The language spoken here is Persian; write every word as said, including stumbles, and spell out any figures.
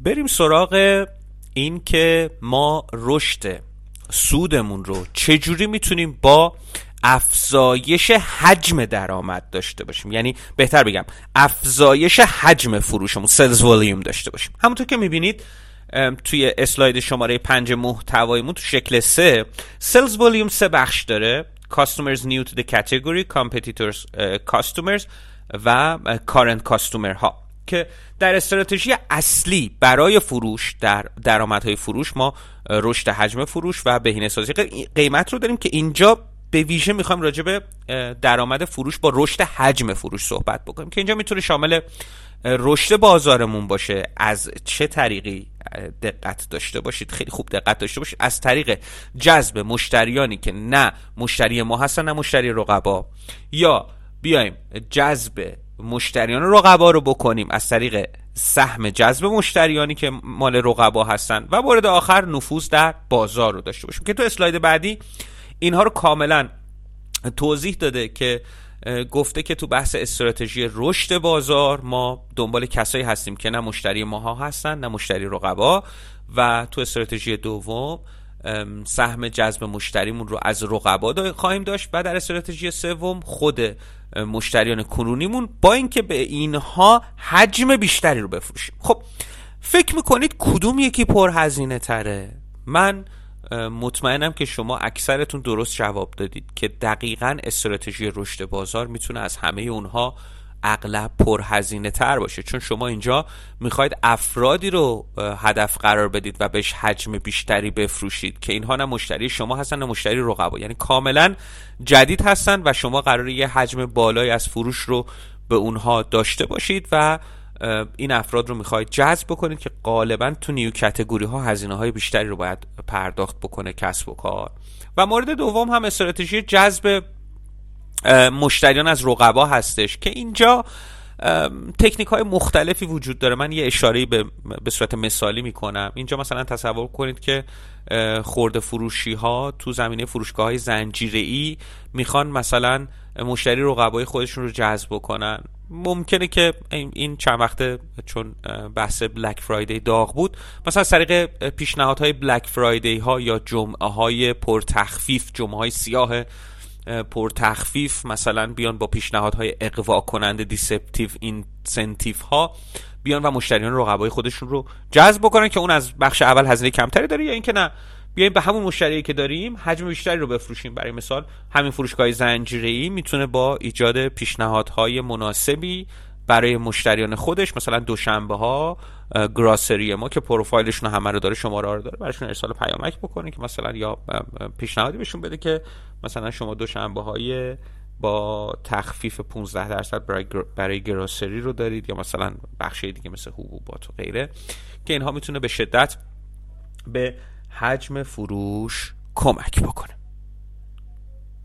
بریم سراغ این که ما رشد سودمون رو چجوری میتونیم با افزایش حجم درآمد داشته باشیم، یعنی بهتر بگم افزایش حجم فروشمون، سلز والیوم داشته باشیم. همونطور که میبینید توی اسلاید شماره پنج محتوایمون تو شکل سه، سلز والیوم سه بخش داره: customers new to the category, competitors uh, customers و current customer ها، که در استراتژی اصلی برای فروش در درآمدهای فروش ما رشد حجم فروش و بهینه‌سازی قیمت رو داریم که اینجا به ویژه میخوایم راجع به درآمد فروش با رشد حجم فروش صحبت بکنیم که اینجا میتونه شامل رشد بازارمون باشه. از چه طریقی دقت داشته باشید، خیلی خوب دقت داشته باشید، از طریق جذب مشتریانی که نه مشتری ما هستن نه مشتری رقبا، یا بیایم جذب مشتریان رقبا رو بکنیم از طریق سهم جذب مشتریانی که مال رقبا هستن، و مورد آخر نفوذ در بازار رو داشته باشیم که تو اسلاید بعدی اینها رو کاملا توضیح داده که گفته که تو بحث استراتژی رشد بازار ما دنبال کسایی هستیم که نه مشتری ماها هستن نه مشتری رقبا، و تو استراتژی دوم سهم جذب مشتریمون رو از رقبا خواهیم داشت، و در استراتژی سوم خود مشتریان کنونیمون با اینکه به اینها حجم بیشتری رو بفروشیم. خب فکر میکنید کدوم یکی پرهزینه تره؟ من مطمئنم که شما اکثرتون درست جواب دادید که دقیقاً استراتژی رشد بازار میتونه از همه اونها اغلب پرهزینه تر باشه، چون شما اینجا میخواید افرادی رو هدف قرار بدید و بهش حجم بیشتری بفروشید که اینها نه مشتری شما هستن نه مشتری رقبا، یعنی کاملا جدید هستن و شما قراره یه حجم بالایی از فروش رو به اونها داشته باشید و این افراد رو میخواید جذب بکنید که غالبا تو نیو کاتگوری ها هزینه های بیشتری رو باید پرداخت بکنه کسب و کار. و مورد دوم هم استراتژی جذب مشتریان از رقبا هستش که اینجا تکنیک های مختلفی وجود داره. من یه اشاره به به صورت مثالی میکنم. اینجا مثلا تصور کنید که خرده فروشی ها تو زمینه فروشگاه های زنجیره‌ای میخوان مثلا مشتری رقبای خودشون رو جذب بکنن. ممکنه که این چند وقته چون بحث بلک فرایدی داغ بود، مثلا از طریق پیشنهادهای بلک فرایدی ها یا جمعه های پرتخفیف، جمعه های سیاه پرتخفیف، مثلا بیان با پیشنهادهای اغوا کننده دیسپتیو اینسنتیو ها بیان و مشتریان رقبای خودشون رو جذب بکنن که اون از بخش اول هزینه کمتری داره، یا اینکه نه بیایم به همون مشتری که داریم حجم بیشتری رو بفروشیم. برای مثال همین فروشگاه زنجیره‌ای میتونه با ایجاد پیشنهادهای مناسبی برای مشتریان خودش، مثلا دوشنبه ها گراسری ما که پروفایلشون همه رو داره، شماره رو داره، براشون ارسال پیامک بکنه که مثلا یا پیشنهادی بهشون بده که مثلا شما دوشنبه های با تخفیف پانزده درصد برای برای گراسری رو دارید، یا مثلا بخش دیگه مثل حبوبات و غیره، که اینها میتونه به شدت به حجم فروش کمک بکنه.